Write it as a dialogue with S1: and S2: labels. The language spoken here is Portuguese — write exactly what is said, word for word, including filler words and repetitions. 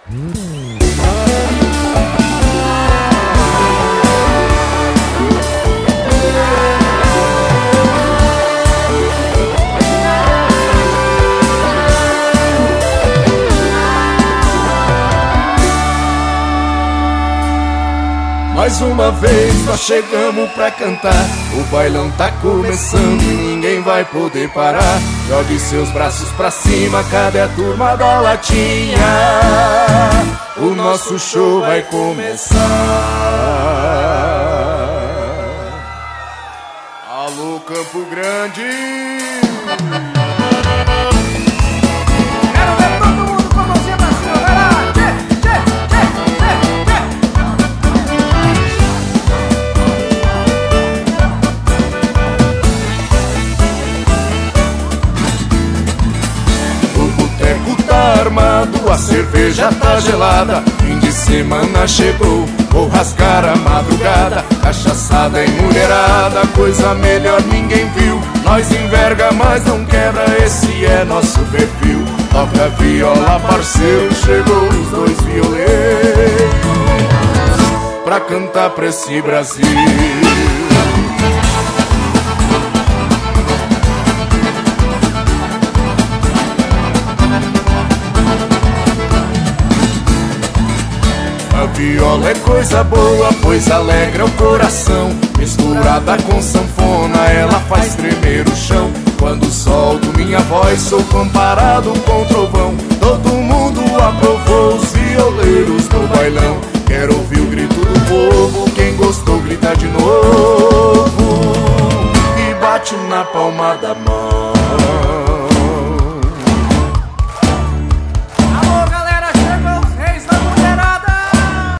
S1: Mais uma vez nós chegamos pra cantar, o bailão tá começando e ninguém vai poder parar. Jogue seus braços pra cima, cadê a turma da latinha? O nosso show vai começar. Alô, Campo Grande!
S2: Quero ver todo mundo com a mãozinha pra cima, vai lá!
S1: Armado, a cerveja tá gelada, fim de semana chegou, vou rasgar a madrugada, cachaçada e mulherada, coisa melhor ninguém viu. Nós enverga, mas não quebra, esse é nosso perfil. Toca viola, parceiro, chegou os dois violeiros pra cantar pra esse Brasil. A viola é coisa boa, pois alegra o coração. Misturada com sanfona, ela faz tremer o chão. Quando solto minha voz, sou comparado com trovão. Todo mundo aplaude.